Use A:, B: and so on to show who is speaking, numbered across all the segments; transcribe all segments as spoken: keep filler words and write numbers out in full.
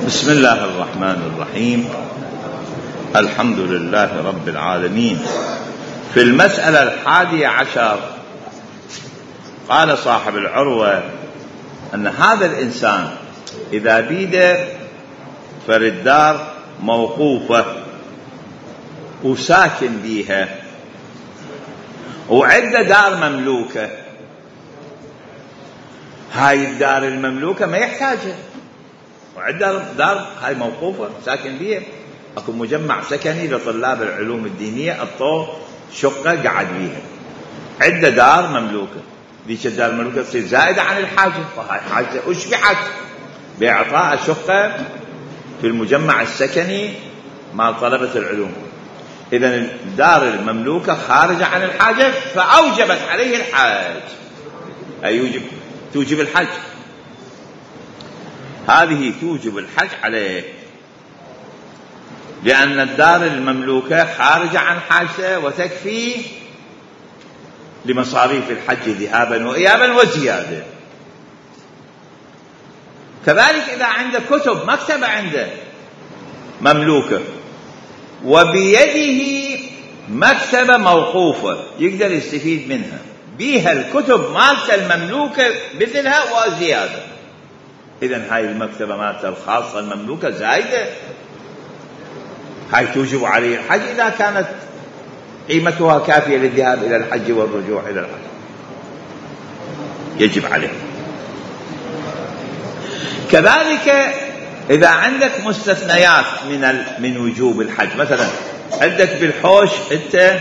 A: بسم الله الرحمن الرحيم. الحمد لله رب العالمين. في المسألة الحادية عشر قال صاحب العروة أن هذا الإنسان إذا بيد فالدار موقوفة وساكن بيها وعنده دار مملوكة، هاي الدار المملوكة ما يحتاجها، وعنده دار هاي موقوفة ساكن بيها، اكو مجمع سكني لطلاب العلوم الدينية الطو شقة قعد بيها، عنده دار مملوكة، ذيك الدار المملوكة تصير زائدة عن الحاجة، فهاي حاجة أشبعت بإعطاء شقة في المجمع السكني مع طلبة العلوم. إذن الدار المملوكة خارجة عن الحاجة فأوجبت عليه الحاج، أي يوجب توجب الحج، هذه توجب الحج عليه، لأن الدار المملوكة خارجة عن حاجته وتكفي لمصاريف الحج ذهابا وإيابا وزيادة. كذلك إذا عنده كتب مكتبة عنده مملوكة وبيده مكتبة موقوفة يقدر يستفيد منها، بيها الكتب مالته المملوكة مثلها وزيادة، إذن هاي المكتبة مالته الخاصة المملوكة زايدة، هاي توجب عليه الحج إذا كانت قيمتها كافية للذهاب إلى الحج والرجوع إلى الحج، يجب عليه. كذلك إذا عندك مستثنيات من من وجوب الحج، مثلا عندك بالحوش أنت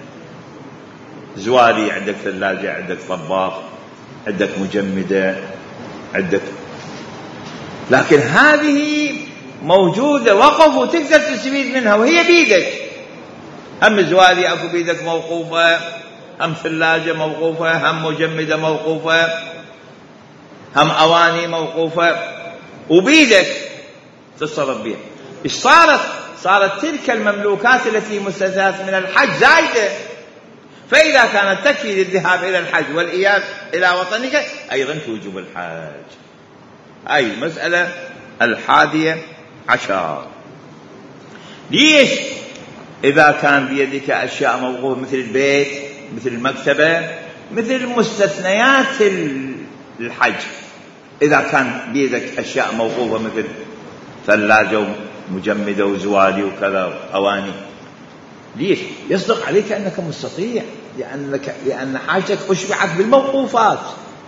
A: زواري، عندك ثلاجة، عندك طباخ، عندك مجمدة، عندك، لكن هذه موجودة وقف وتقدر تستفيد منها وهي بيدك، هم زواري أكو بيدك موقوفة، هم ثلاجة موقوفة، هم مجمدة موقوفة، هم أواني موقوفة وبيدك تتصرف بها. إيش صارت؟ صارت تلك المملوكات التي مستثنات من الحج زايدة، فإذا كانت تكفي للذهاب إلى الحج والإياب إلى وطنك أيضا توجب الحج. هاي المسألة الحادية عشر. ليش؟ إذا كان بيدك أشياء موقوفة مثل البيت، مثل المكتبة، مثل مستثنيات الحج، إذا كان بيدك أشياء موقوفة مثل ثلاجة ومجمدة وزوالي وكذا أواني، ليش؟ يصدق عليك أنك مستطيع، لأنك لأن حاجتك أشبعت بالموقوفات،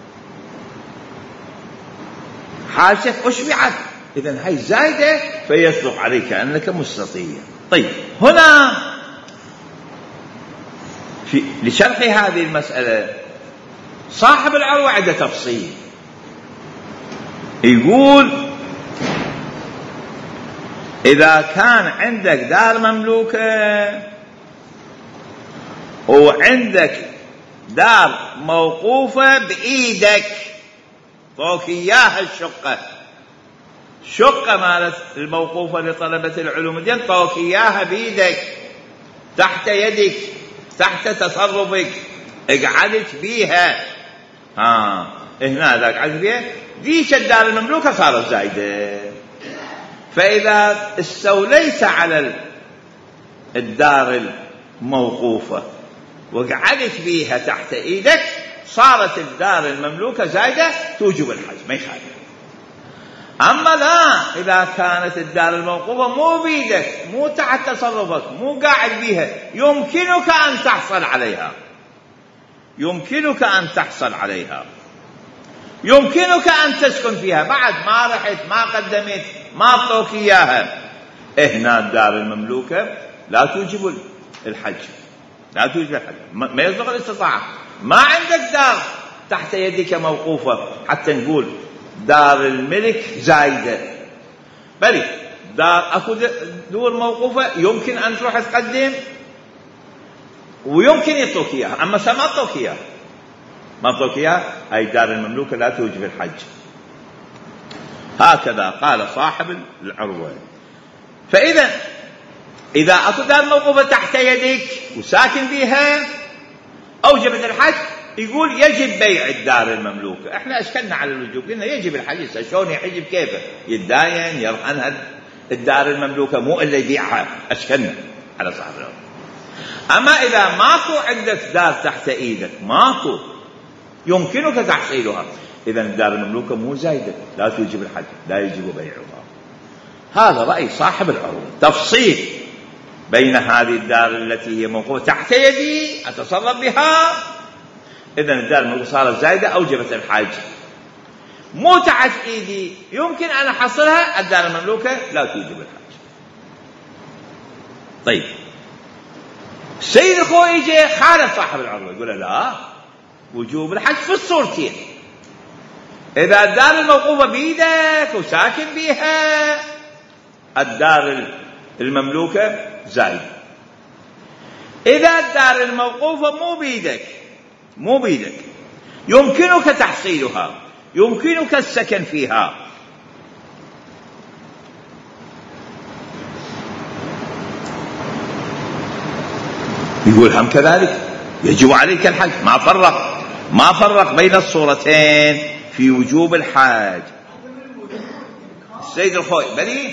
A: حاجتك أشبعت، إذن هاي زايدة فيصدق عليك أنك مستطيع. طيب هنا في لشرح هذه المسألة صاحب العروة عنده تفصيل، يقول إذا كان عندك دار مملوكة وعندك دار موقوفة بإيدك، فوق إياها الشقة، شقة مالت الموقوفة لطلبة العلوم الدين فوق إياها بإيدك، تحت يدك، تحت تصرفك، اقعدت بيها، ها هنا ذاك قعدت بيها، ذيك الدار المملوكة صارت زايدة، فإذا استوليت على الدار الموقوفة وقعدت بيها تحت إيدك صارت الدار المملوكة زايدة توجب الحج، ما يخالف. أما لا، إذا كانت الدار الموقوفة مو بيدك، مو تحت تصرفك، مو قاعد بيها، يمكنك أن تحصل عليها، يمكنك أن تحصل عليها، يمكنك أن تسكن فيها بعد ما رحت ما قدمت ما أعطوك إياها، هنا الدار المملوكة لا توجب الحج، لا توجب الحج، ما يصدق الاستطاعة، ما عندك دار تحت يدك موقوفة حتى نقول دار الملك زايدة، بل دار أكو دور موقوفة يمكن أن تروح تقدم ويمكن يعطوك إياها، أما ما أعطوك إياها، ما أعطوك إياها، هاي دار المملوكة لا توجب الحج. هكذا قال صاحب العروة. فإذا إذا أكو دار موقوفة تحت يدك وساكن بها أوجبت الحج يقول يجب بيع الدار المملوكة. احنا اشكلنا على الوجوب، قلنا يجب الحج. شلون يحج بكيفه؟ يتداين يرهنها الدار المملوكة، مو إلا يبيعها. اشكلنا على صاحب الأرض. أما إذا ماكو عندك دار تحت إيدك، ماكو يمكنك تحصيلها، إذن الدار المملوكة مو زايدة، لا توجب الحج، لا يجب بيعها. هذا رأي صاحب العروض. تفصيل بين هذه الدار التي هي موقوفة تحت يدي أتصرف بها، إذن الدار المملوكة صارت زايدة أوجبت الحج. مو تحت إيدي يمكن أن أحصلها، الدار المملوكة لا توجب الحج. طيب السيد الخوي يجي خالف صاحب العروض، يقول لا، وجوب الحج في الصورتين. إذا الدار الموقوفة بيدك وساكن بيها، الدار المملوكة زايد. إذا الدار الموقوفة مو بيدك مو بيدك يمكنك تحصيلها، يمكنك السكن فيها، يقول هم كذلك يجب عليك الحج. ما فرق ما فرق بين الصورتين في وجوب الحج. السيد الخوي بلي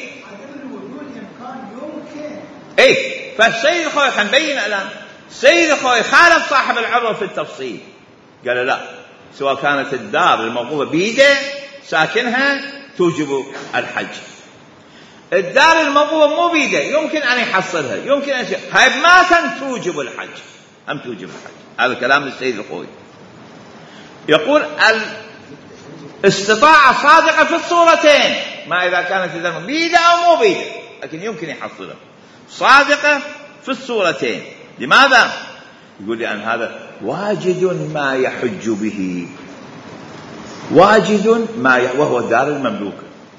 A: اي فالسيد الخوي حنبين الان. السيد الخوي خالف صاحب العروض في التفصيل، قال لا، سواء كانت الدار الموقوفة بيده ساكنها توجب الحج، الدار الموقوفة مو بيده يمكن أن يحصلها، يمكن أن يشيء، هاي ما كان توجب الحج، أم توجب الحج. هذا كلام السيد الخوي. يقول الاستطاعة صادقة في الصورتين، ما إذا كانت الدار بيده أو مو بيده، لكن يمكن يحصلها، صادقة في الصورتين. لماذا؟ يقول لأن هذا واجد ما يحج به، واجد ما ي... وهو الدار المملوكة.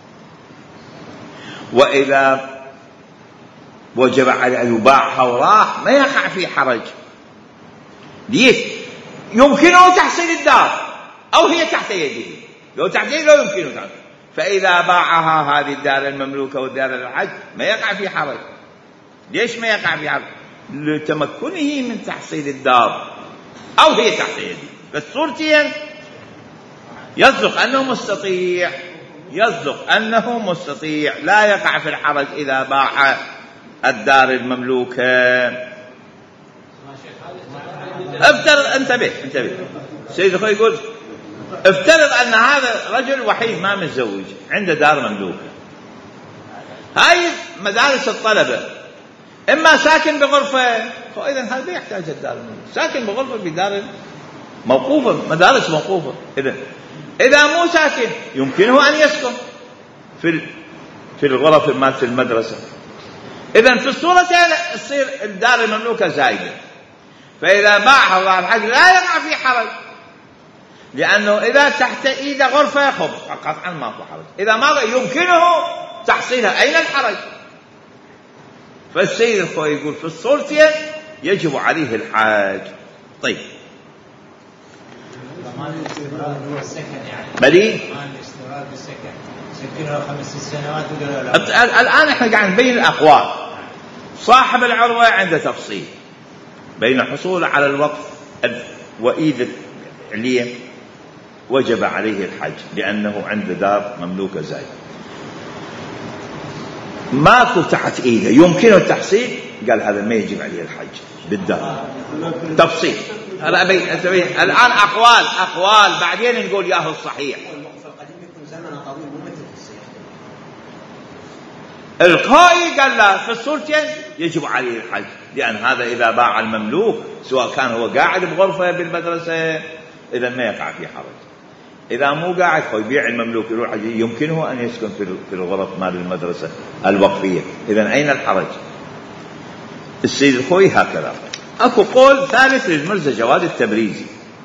A: وإذا وجب عليه أن يباعها وراح ما يقع في حرج. ليش؟ يمكنه تحصيل الدار أو هي تحت يده، لو تحت يده لا يمكنه تحصيل. فإذا باعها هذه الدار المملوكة والدار الحج ما يقع في حرج. ليش ما يقع في حرج؟ لتمكنه من تحصيل الدار أو هي تحت يده. بس صورتين يصدق أنه مستطيع، يصدق أنه مستطيع، لا يقع في الحرج إذا باع الدار المملوكة. افترض، انتبه انتبه سيد الخوي يقول افترض أن هذا رجل وحيد ما متزوج، عنده دار مملوكة. هاي مدارس الطلبة، إما ساكن بغرفة، فإذا هذا لا يحتاج الدار المملوكة، ساكن بغرفة بدار موقوفة، مدارس موقوفة. إذا إذا مو ساكن يمكنه أن يسكن في في الغرف مالت المدرسة. إذا في الصورتين تصير الدار المملوكة زايدة. فإذا باعها الله الحج لا يقع في حرج، لأنه إذا تحت إيد غرفة خب قطعا ما في حرج. إذا ما يمكنه تحصيلها أين الحرج؟ فالسيد الخوي يقول في الصورتين يجب عليه الحاج. طيب بلي الآن احنا قاعد نبين الأقوال. صاحب العروة عنده تفصيل بين الحصول على الوقف وإيد عليه وجب عليه الحج لأنه عنده دار مملوكة زايدة. ماكو تحت إيده يمكنه التحصيل، قال هذا ما يجب عليه الحج بالدار. تفصيل الآن أقوال أقوال بعدين نقول ياهو الصحيح. القائي قال لا، في الصورتين يجب عليه الحج، لأن هذا إذا باع المملوك سواء كان هو قاعد بغرفة بالمدرسة إذا ما يقع في حرج. إذا مو قاعد فيبيع المملوك يروح يمكنه أن يسكن في الغرف مال المدرسة الوقفية. إذا أين الحرج؟ السيد الخوي هكذا. أكو قول ثالث للمرزا جواد التبريزي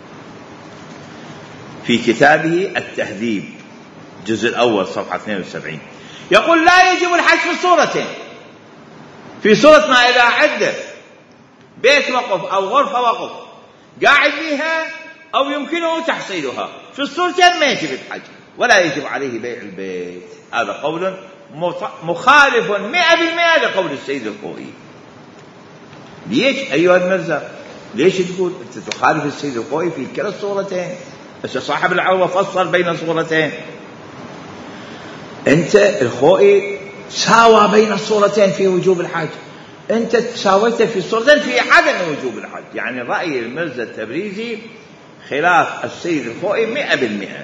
A: في كتابه التهذيب الجزء الأول صفحة اثنين وسبعين، يقول لا يجب الحج في الصورتين. في صورة ما إذا عنده بيت وقف أو غرفة وقف قاعد فيها أو يمكنه تحصيلها، في الصورتين ما يجب الحج ولا يجب عليه بيع البيت. هذا قول مخالف مئة بالمئة لقول السيد الخوئي. ليش أيها المرزا؟ ليش تقول أنت تخالف السيد الخوئي في كلا الصورتين؟ بس صاحب العروة فصل بين صورتين. أنت الخوئي ساوى بين الصورتين في وجوب الحج، أنت ساويت في الصورتين في عدم وجوب الحج. يعني رأي المرزا التبريزي خلاف السيد الخوئي مئة بالمئة.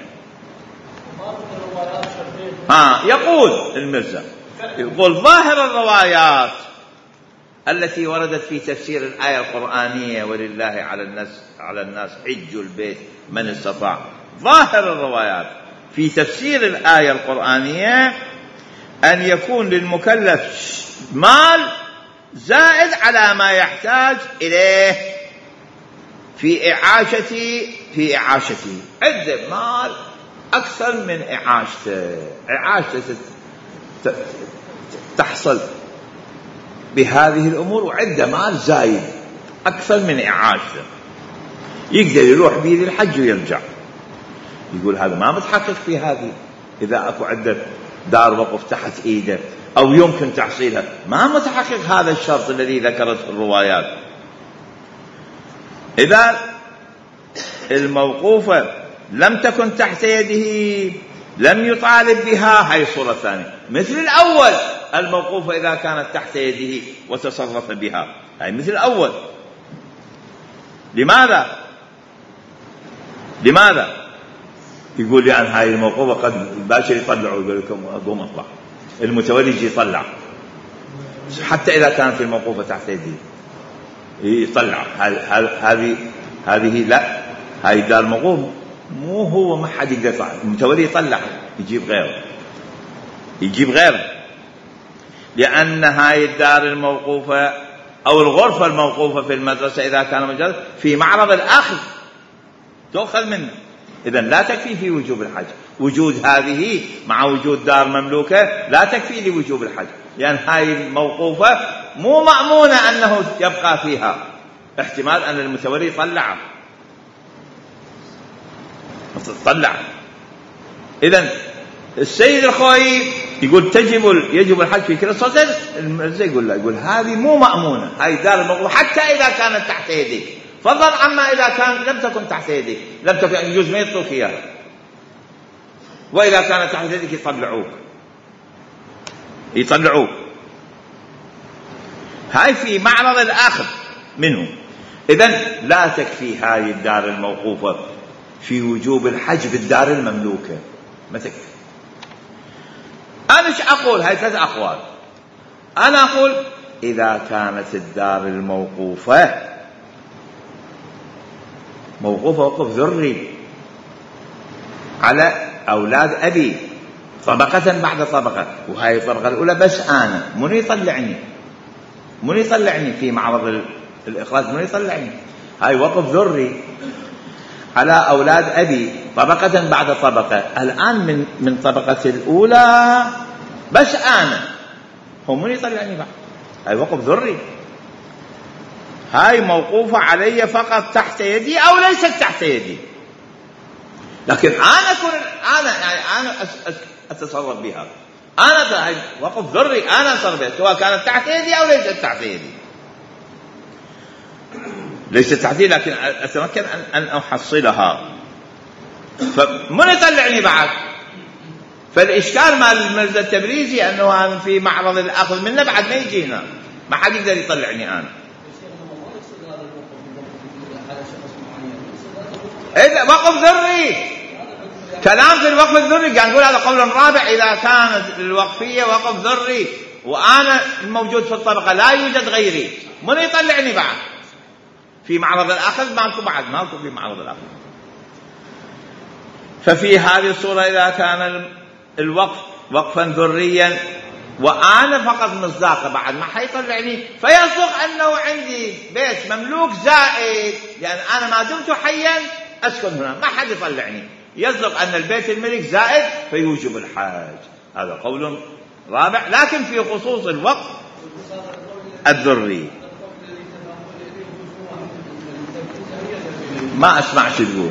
A: ها يقول المرزا، يقول ظاهر الروايات التي وردت في تفسير الآية القرآنية ولله على الناس على الناس حج البيت من استطاع، ظاهر الروايات في تفسير الآية القرآنية أن يكون للمكلف مال زائد على ما يحتاج إليه في إعاشته في إعاشته عنده مال أكثر من إعاشته، إعاشته تحصل بهذه الأمور وعنده مال زايد أكثر من إعاشته، يقدر يروح بيد الحج ويرجع. يقول هذا ما متحقق في هذه، إذا أكو عنده دار وقف تحت إيده أو يمكن تحصيلها، ما متحقق هذا الشرط الذي ذكرته الروايات. إذا الموقوفة لم تكن تحت يده لم يطالب بها، هاي الصورة الثانية. مثل الأول الموقوفة إذا كانت تحت يده وتصرف بها، هاي مثل الأول. لماذا؟ لماذا؟ يقول لي يعني هاي الموقوفة قد الباشر يطلعوا، يقول لكم أقوم أطلع، المتولي يجي يطلع، حتى إذا كانت الموقوفة تحت يده يطلع. هذه هذه لا، هاي دار موقوف مو هو، ما حد يقدر يطلع، المتولي يطلع يجيب غيره، يجيب غيره، لأن هاي الدار الموقوفة أو الغرفة الموقوفة في المدرسة إذا كان مجرد في معرض الأخذ تأخذ منه، إذن لا تكفي في وجوب الحج. وجود هذه مع وجود دار مملوكة لا تكفي لوجوب الحج، لأن هاي الموقوفة مو مأمونة أنه يبقى فيها، احتمال أن المتولي يطلعه طلع. إذن السيد الخوئي يقول تجب يجب الحج في كلا الصورتين، المرزا يقول لا، يقول هذه مو مأمونة، هاي دار الموقوفة حتى إذا كانت تحت يديك، فضلا عما إذا كان لم تكن تحت يديك، لم تكن يجوز ما يطلق إياها، وإذا كانت تحت يديك يطلعوك يطلعوك هاي في معرض الآخر منه. إذن لا تكفي هاي الدار الموقوفة في وجوب الحج بالدار المملوكة، ما تكفي. أنا مش أقول هاي ثلاث أقوال، أنا أقول إذا كانت الدار الموقوفة موقوفة وقف ذري على أولاد أبي طبقة بعد طبقة، وهاي الطبقة الأولى بس أنا، من يطلعني من يطلعني في معرض الإخراج، من يطلعني، هاي وقف ذري على أولاد أبي طبقة بعد طبقة. الآن من من طبقة الأولى بس أنا، هم من يطلعني بعد، هاي وقف ذري، هاي موقوفة علي فقط تحت يدي أو ليست تحت يدي، لكن أنا أكون أنا يعني أنا أتصرف بها، أنا هاي وقف ذري أنا أتصرف بها، سواء كانت تحت يدي أو ليست تحت يدي، ليست تحت يدي لكن أتمكن أن أحصلها، فمن يطلعني بعد. فالإشكال مال المرزا التبريزي أنه في معرض الأخذ منه بعد ما يجي هنا، ما حد يقدر يطلعني أنا. إذا وقف ذري، كلام في الوقف الذري، قال نقول هذا قول رابع، إذا كانت الوقفية وقف ذري وأنا الموجود في الطبقة لا يوجد غيري، من يطلعني بعد في معرض الأخذ؟ مالكم بعد، مالكم في معرض الأخذ. ففي هذه الصورة إذا كان الوقف وقفا ذريا وأنا فقط مصداقه بعد ما حيطلعني، فيصدق أنه عندي بيت مملوك زائد، لأن أنا ما دمت حيا أسكن هنا ما حد يطلعني، يصدق أن البيت الملك زائد فيوجب الحاج. هذا قول رابع، لكن في خصوص الوقف الذري ما أسمع شو تقول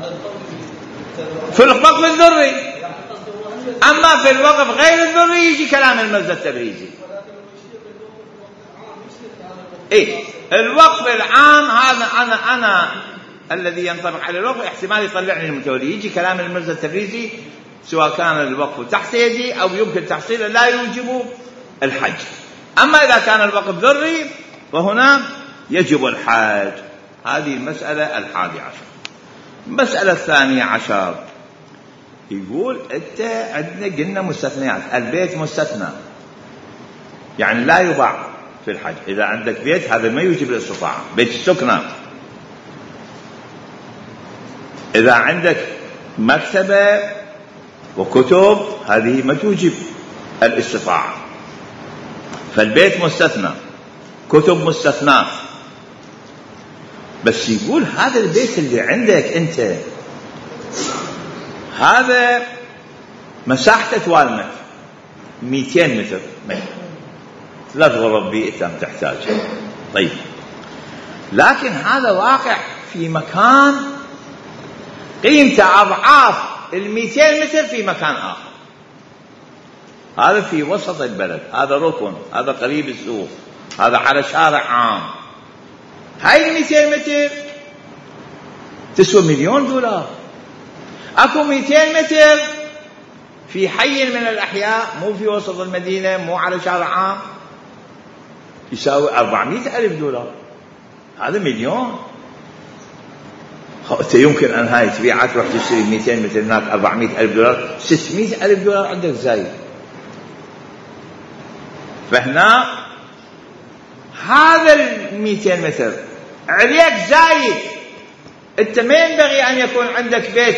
A: في الوقف الذري، أما في الوقف غير الذري يجي كلام المرزا التبريزي. إيه الوقف العام هذا أنا أنا الذي ينطبق على الوقف احتمال يطلعني المتولي. يجي كلام المرزا التبريزي سواء كان الوقف تحت يدي أو يمكن تحصيله لا يوجب الحج. أما إذا كان الوقف ذري فهنا يجب الحج. هذه المسألة الحادي عشر. المسألة الثانية عشر يقول أنت عندنا قلنا مستثنيات. البيت مستثنى يعني لا يباع في الحج. إذا عندك بيت هذا ما يوجب الاستطاعة، بيت السكنة. إذا عندك مكتبة وكتب هذه ما توجب الاستطاعة. فالبيت مستثنى، كتب مستثنى. بس يقول هذا البيت اللي عندك أنت هذا مساحته توالمت مئتين متر، ثلاث غرف بيئة تحتاج. طيب لكن هذا واقع في مكان قيمته أضعاف المئتين متر في مكان آخر. هذا في وسط البلد، هذا ركن، هذا قريب السوق، هذا على شارع عام. هاي المئتين متر تسوى مليون دولار. أكو مئتين متر في حي من الأحياء مو في وسط المدينة مو على شارع عام يساوي أربعمائة ألف دولار. هذا مليون. أنت يمكن أن هاي تبيعات تروح تشتري مئتين متر هناك أربعمائة ألف دولار، ستمائة ألف دولار عندك زايد. فهنا هذا المئتين متر عليك زايد. أنت ما ينبغي أن يكون عندك بيت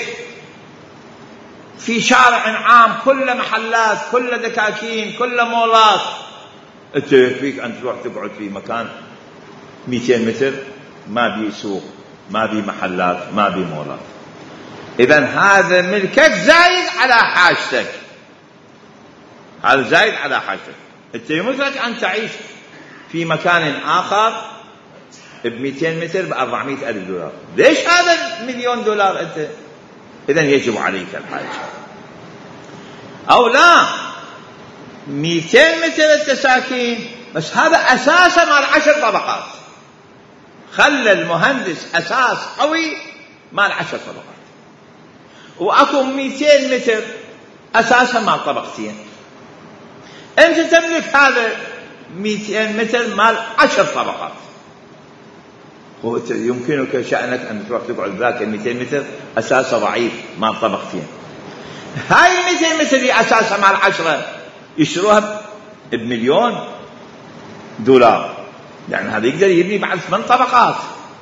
A: في شارع عام كله محلات كله دكاكين كله مولات. أنت يكفيك أن تروح تقعد في مكان مئتين متر ما بي سوق ما بي محلات ما بي مولات. إذن هذا ملكك زايد على حاجتك، هذا زايد على حاجتك. أنت يمكنك أن تعيش في مكان آخر بمئتين متر بأربعمائة ألف دولار. ليش هذا مليون دولار أنت؟ إذن يجب عليك الحاجة. أو لا مئتين متر التساكين بس هذا أساسا مال عشر طبقات. خلى المهندس أساس قوي مال عشر طبقات. وأكو مئتين متر أساسا مال طبقتين. أنت تملك هذا مئتين متر مال عشر طبقات. يمكنك شأنك أن تروح تقعد ذاك مئتين متر أساسا ضعيف مال طبقتين. هاي مئتين متر اللي أساسا مال عشرة يشتروها بمليون دولار. يعني هذا يقدر يبني بعد ثمان طبقات.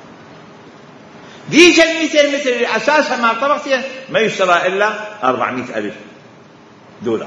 A: ديك المئتين متر اللي أساسا مال طبقتين ما يشترى إلا أربعمائة ألف دولار.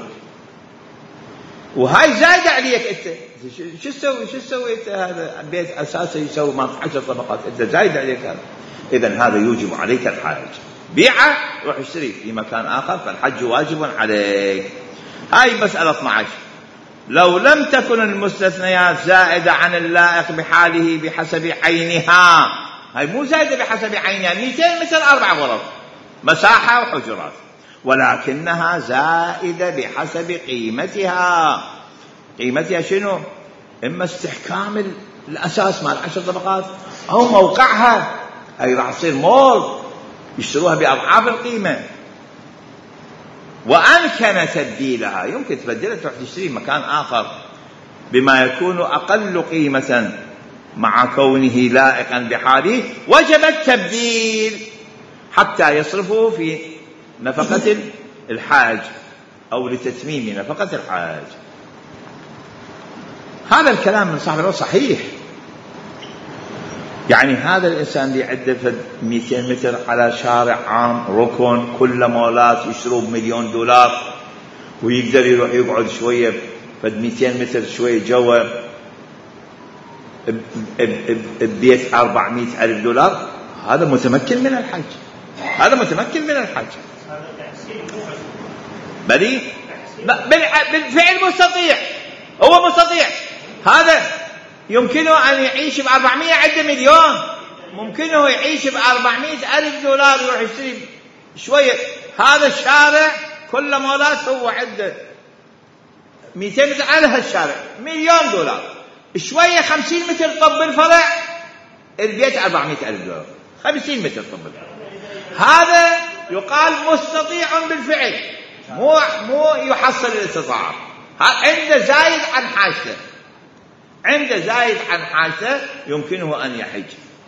A: وهاي زايدة عليك أنت. شو تسوي شو تسوي أنت؟ هذا بيت أساسا يسوي مال عشر طبقات أنت زايد عليك هذا. إذن هذا يوجب عليك الحج. بيعه روح اشتري في مكان آخر فالحج واجب عليك. هاي مسألة اثني عشر. لو لم تكن المستثنيات زائدة عن اللائق بحاله بحسب عينها. هاي مو زائدة بحسب عينها. مئتين متر أربع غرف مساحة وحجرات، ولكنها زائدة بحسب قيمتها. قيمتها شنو؟ إما استحكام الأساس مال عشر طبقات أو موقعها. هاي راح تصير مول يشتروها بأضعاف القيمة. وأمكن تبديلها يمكن تبدلها تروح تشتري مكان آخر بما يكون أقل قيمة مع كونه لائقا بحاله وجب التبديل حتى يصرفه في نفقة الحاج أو لتتميم نفقة الحاج. هذا الكلام من صاحب الوصف صحيح. يعني هذا الإنسان اللي عنده مئتين متر على شارع عام ركن كل مولات يشتروا بمليون دولار ويقدر يروح يقعد شوية فد مئتين متر شوية جوا ببيت أربعمائة ألف دولار، هذا متمكن من الحج. هذا متمكن من الحج. بلي بالفعل مستطيع. هو مستطيع. هذا يمكنه أن يعيش بأربعمائة عنده مليون. ممكنه يعيش بأربعمائة ألف دولار يروح يشتري شوية. هذا الشارع كل مولات هو عنده مئتين متر على هالشارع مليون دولار. شوية خمسين متر طب الفرع، البيت أربعمائة ألف دولار. خمسين متر طب الفرع هذا يقال مستطيع بالفعل، مو مو يحصل الاستطاعة، عنده زايد عن حاجته، عنده زايد عن حاجته يمكنه أن يحج.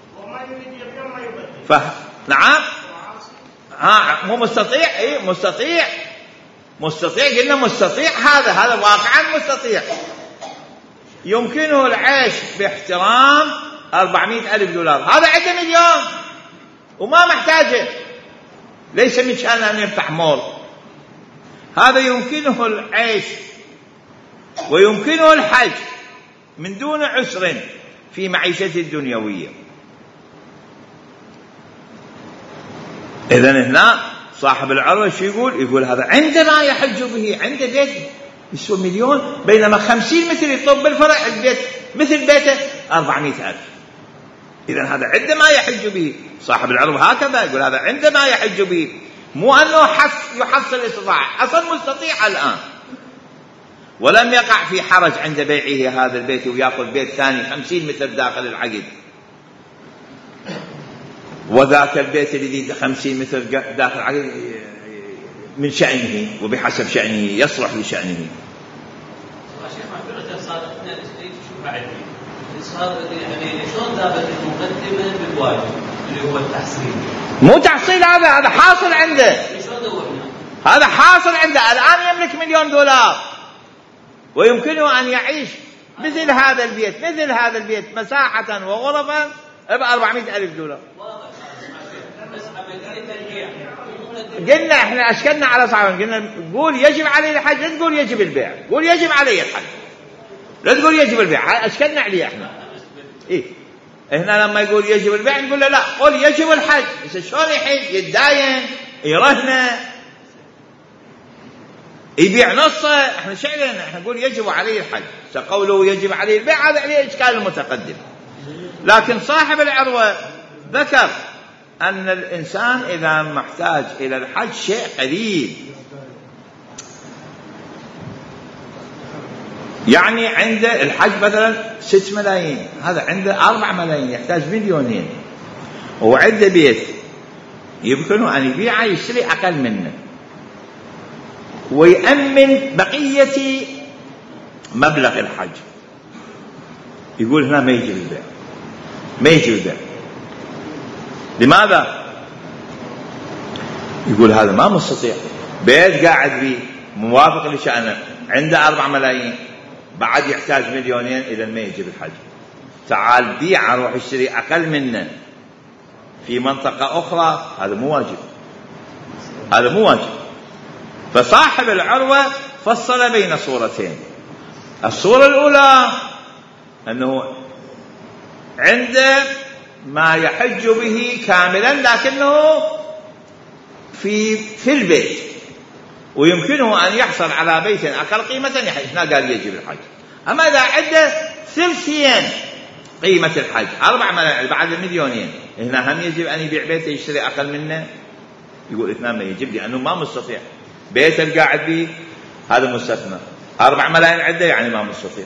A: ف... نعم ها مو مستطيع، اي مستطيع، مستطيع قلنا مستطيع، هذا هذا واقعا مستطيع، يمكنه العيش باحترام أربعمائة ألف دولار. هذا عنده مليون وما محتاجه، ليس من شأن أن يفتح مول. هذا يمكنه العيش ويمكنه الحج من دون عسر في معيشته الدنيوية. إذن هنا صاحب العروة شو يقول؟ يقول هذا عندما يحج به، عنده بيت يسوى مليون، بينما خمسين متر يطب الفرع، البيت مثل بيته أربعمائة ألف. إذن هذا عندما يحج به، صاحب العروة هكذا يقول هذا عندما يحج به، مو أنه حص يحصل الاستطاعة، أصلا مستطيع الآن، ولم يقع في حرج عند بيعه هذا البيت ويأخذ بيت ثاني خمسين متر داخل العقد، وذاك البيت الذي خمسين متر داخل العقد من شأنه وبحسب شأنه يصلح لشأنه.
B: شيخ معذرة صار اثنين شو بعد صار يعني شلون ثابت المقدمة بالواجب اللي هو التحصيل؟
A: مو تحصيل، هذا هذا حاصل عنده، هذا حاصل عنده الآن، يملك مليون دولار ويمكنه أن يعيش مثل هذا البيت، مثل هذا البيت مساحة وغرفا بأربعمائة ألف دولار. قلنا احنا اشكلنا على صاحب، قلنا قول يجب عليه الحج، لا تقول يجب البيع، قول يجب عليه الحج، لا تقول يجب البيع، اشكلنا عليه احنا. ايه هنا لما يقول يجب البيع نقول له لا، قول يجب الحج. بس شلون يحج؟ يتداين، يرهنه، يبيع نصه، احنا شعلنا احنا نقول يجب عليه الحج. قوله يجب عليه البيع هذا عليه اشكال المتقدم. لكن صاحب العروة ذكر أن الإنسان إذا محتاج إلى الحج شيء قليل، يعني عنده الحج مثلا ست ملايين، هذا عنده أربع ملايين، يحتاج مليونين، وعنده بيت يمكنه أن يبيعه يشتري أقل منه ويأمن بقية مبلغ الحج. يقول هنا ما يجي البيع، ما يجي البيع. لماذا؟ يقول هذا ما مستطيع، بيت قاعد بيه موافق لشأنه، عنده أربع ملايين، بعد يحتاج مليونين، إذا ما يجي الحج. تعال بيع، روح اشتري أقل منه في منطقة أخرى، هذا مو واجب، هذا مو واجب. فصاحب العروة فصل بين صورتين. الصورة الأولى أنه عنده ما يحج به كاملا لكنه في في البيت، ويمكنه أن يحصل على بيت أقل قيمة يحج، هنا قال يجب الحج. أما إذا عنده ثلثين قيمة الحج، أربع ملايين بعد المليونين، هنا هم يجب أن يبيع بيته يشتري أقل منه؟ يقول اثنان ما يجب، لأنه ما مستطيع. بيت القاعد به هذا مستثنى، أربع ملايين عنده يعني ما مستطيع.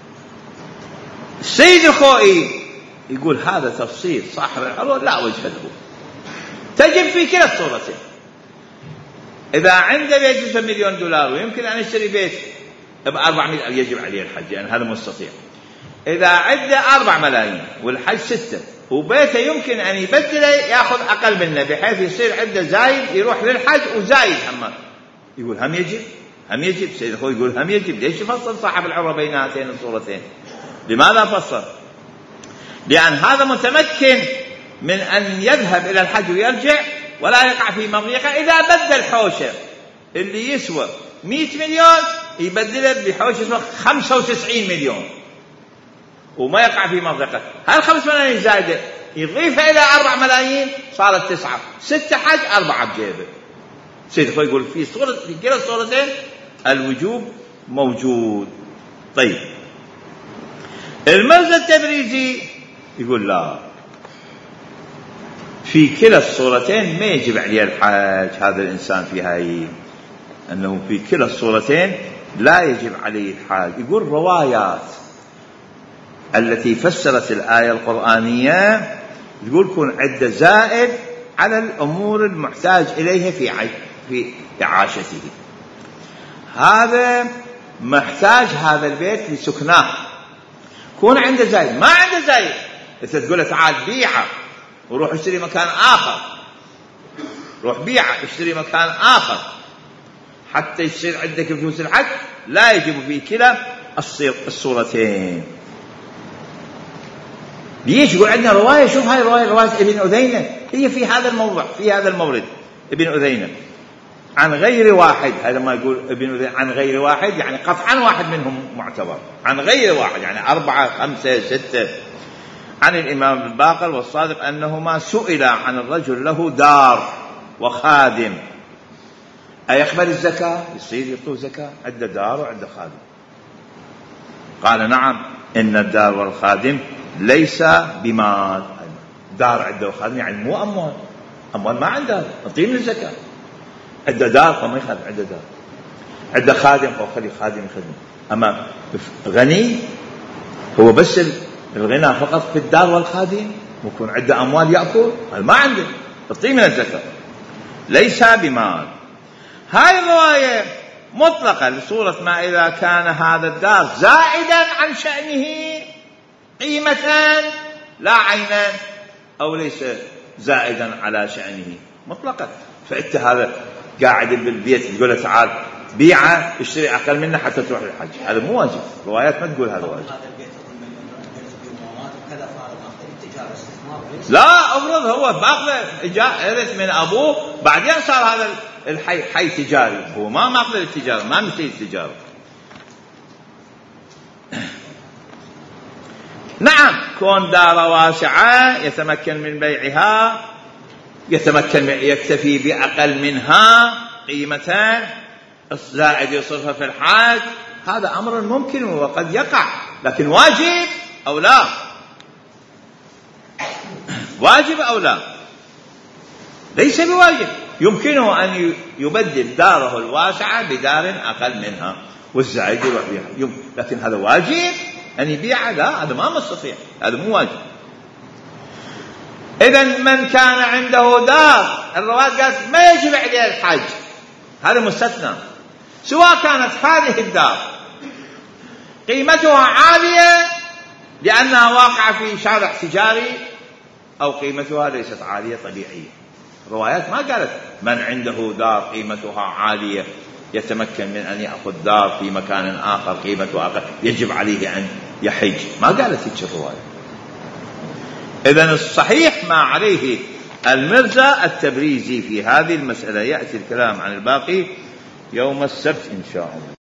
A: السيد الخوئي يقول هذا تفصيل صاحب العروة لا وجه له، تجب في كلا الصورتين. إذا عنده بيت يسوى مليون دولار ويمكن أن يشتري بيت بأربعمائة يجب عليه الحج، يعني هذا مستطيع. إذا عنده أربع ملايين والحج ستة وبيته يمكن أن يبدله يأخذ أقل منه بحيث يصير عنده زايد يروح للحج وزايد هم، يقول هم يجب، هم يجب. سيد أخوي يقول هم يجب. ليش فصل صاحب العروة بين هاتين الصورتين؟ لماذا فصل؟ لأن هذا متمكن من أن يذهب إلى الحج ويرجع ولا يقع في مضيقة. إذا بدل حوشة اللي يسوى مئة مليون يبدله بحوشة يسوى خمسة وتسعين مليون وما يقع في مضيقة. هل خمس ملايين زائدة يضيفها إلى أربع ملايين صارت تسعة، ستة حج أربعة بجيبه. سيد أخوي يقول في صورة في كلا الصورتين الوجوب موجود. طيب المرزا التبريزي يقول لا، في كلا الصورتين ما يجب عليه الحج. هذا الإنسان في هاي أنه في كلا الصورتين لا يجب عليه الحج. يقول روايات التي فسرت الآية القرآنية تقول كون عنده زائد على الأمور المحتاج إليها في في إعاشته. هذا محتاج هذا البيت لسكناه، كون عنده زائد. ما عنده زائد أنت تقول له تعال بيعه وروح اشتري مكان آخر، روح بيعه اشتري مكان آخر حتى يصير عندك فلوس الحج، لا يجب في كلا الصورتين. ليش يقول عندنا رواية؟ شوف هاي رواية رواية ابن أذينة، هي في هذا الموضع في هذا المورد. ابن أذينة عن غير واحد، هذا ما يقول ابن أذينة عن غير واحد يعني قطعا واحد منهم معتبر، عن غير واحد يعني أربعة خمسة ستة. عن الإمام الباقر والصادق أنهما سئل عن الرجل له دار وخادم أيقبل الزكاة؟ يصير يعطوه زكاة؟ عنده دار وعنده خادم. قال نعم، إن الدار والخادم ليس بمال. دار عنده خادم يعني مو أموال، أموال ما عنده نعطيه من الزكاة. عنده دار فما يخدم، عنده دار. عنده خادم فخلي خادم يخدم. أما غني هو بس الغنى فقط في الدار والخادم، ممكن عنده أموال يأكل، ما عنده نعطيه من الزكاة. ليس بمال. هاي الرواية مطلقة لصورة ما إذا كان هذا الدار زائدا عن شأنه قيمة لا عينا، أو ليس زائدا على شأنه مطلقا. فأنت هذا قاعد بالبيت تقول له تعال بيعه اشتري أقل منه حتى تروح للحج، هذا مو واجب. روايات ما تقول هذا واجب. لا أفرض هو باخذ إجارة من أبوه بعدين صار هذا الحي حي تجاري، هو ما ماخذ التجارة، ما مثل التجارة. نعم، كون دار واسعة يتمكن من بيعها، يتمكن يكتفي بأقل منها قيمة، الزائد يصرفها في الحاج، هذا أمر ممكن وقد يقع، لكن واجب أو لا؟ واجب أو لا؟ ليس بواجب. يمكنه أن يبدل داره الواسعة بدار أقل منها والزائد يروح بيها، لكن هذا واجب أن يبيعها؟ لا، هذا ما مستطيع، هذا مو واجب. إذن من كان عنده دار، الرواية قالت ما يجب عليه الحج، هذا مستثنى، سواء كانت هذه الدار قيمتها عالية لأنها واقعة في شارع تجاري أو قيمتها ليست عالية طبيعية. الروايات ما قالت من عنده دار قيمتها عالية يتمكن من أن يأخذ دار في مكان آخر قيمته أقل يجب عليه أن يحج، ما قالت هيك الرواية. إذن الصحيح ما عليه المرزا التبريزي في هذه المسألة. يأتي الكلام عن الباقي يوم السبت إن شاء الله.